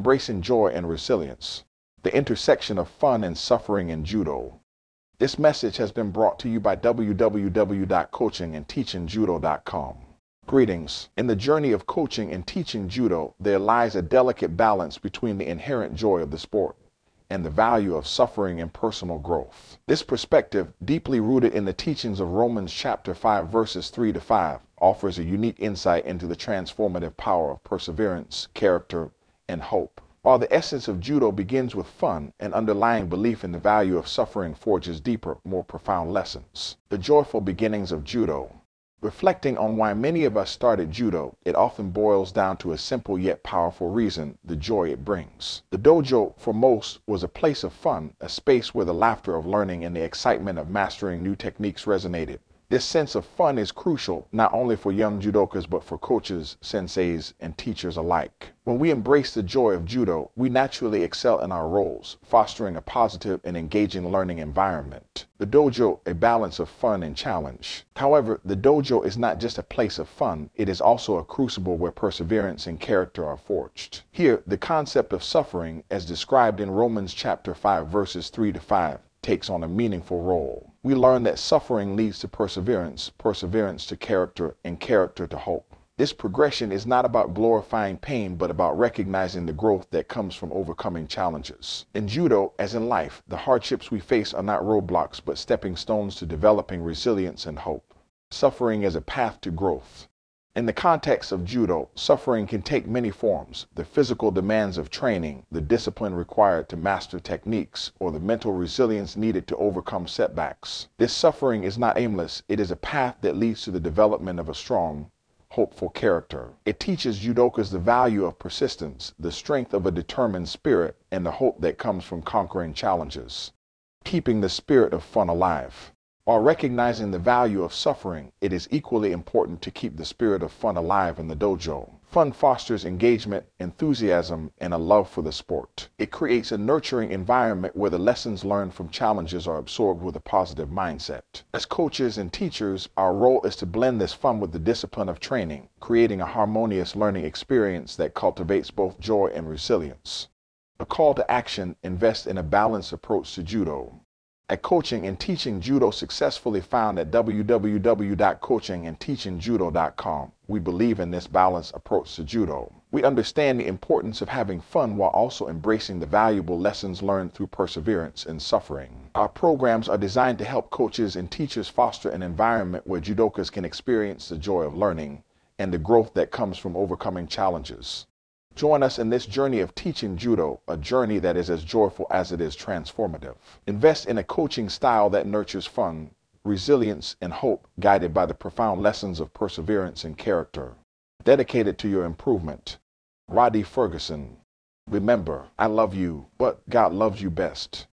Embracing Joy and Resilience, the intersection of fun and suffering in judo. This message has been brought to you by www.coachingandteachingjudo.com. Greetings. In the journey of coaching and teaching judo, there lies a delicate balance between the inherent joy of the sport and the value of suffering and personal growth. This perspective, deeply rooted in the teachings of Romans chapter 5 verses 3 to 5, offers a unique insight into the transformative power of perseverance, character, and hope. While the essence of judo begins with fun, an underlying belief in the value of suffering forges deeper, more profound lessons. The joyful beginnings of judo. Reflecting on why many of us started judo, it often boils down to a simple yet powerful reason: the joy it brings. The dojo, for most, was a place of fun, a space where the laughter of learning and the excitement of mastering new techniques resonated. This sense of fun is crucial not only for young judokas but for coaches, senseis, and teachers alike. When we embrace the joy of judo, we naturally excel in our roles, fostering a positive and engaging learning environment. The dojo, a balance of fun and challenge. However, the dojo is not just a place of fun, it is also a crucible where perseverance and character are forged. Here, the concept of suffering, as described in Romans chapter 5 verses 3 to 5, takes on a meaningful role. We learn that suffering leads to perseverance, perseverance to character, and character to hope. This progression is not about glorifying pain, but about recognizing the growth that comes from overcoming challenges. In judo, as in life, the hardships we face are not roadblocks, but stepping stones to developing resilience and hope. Suffering as a path to growth. In the context of judo, suffering can take many forms: the physical demands of training, the discipline required to master techniques, or the mental resilience needed to overcome setbacks. This suffering is not aimless, it is a path that leads to the development of a strong, hopeful character. It teaches judokas the value of persistence, the strength of a determined spirit, and the hope that comes from conquering challenges. Keeping the spirit of fun alive. While recognizing the value of suffering, it is equally important to keep the spirit of fun alive in the dojo. Fun fosters engagement, enthusiasm, and a love for the sport. It creates a nurturing environment where the lessons learned from challenges are absorbed with a positive mindset. As coaches and teachers, our role is to blend this fun with the discipline of training, creating a harmonious learning experience that cultivates both joy and resilience. A call to action: invest in a balanced approach to judo. At Coaching and Teaching Judo, successfully found at www.coachingandteachingjudo.com, we believe in this balanced approach to judo. We understand the importance of having fun while also embracing the valuable lessons learned through perseverance and suffering. Our programs are designed to help coaches and teachers foster an environment where judokas can experience the joy of learning and the growth that comes from overcoming challenges. Join us in this journey of teaching judo, a journey that is as joyful as it is transformative. Invest in a coaching style that nurtures fun, resilience, and hope, guided by the profound lessons of perseverance and character. Dedicated to your improvement. Roddy Ferguson. Remember, I love you, but God loves you best.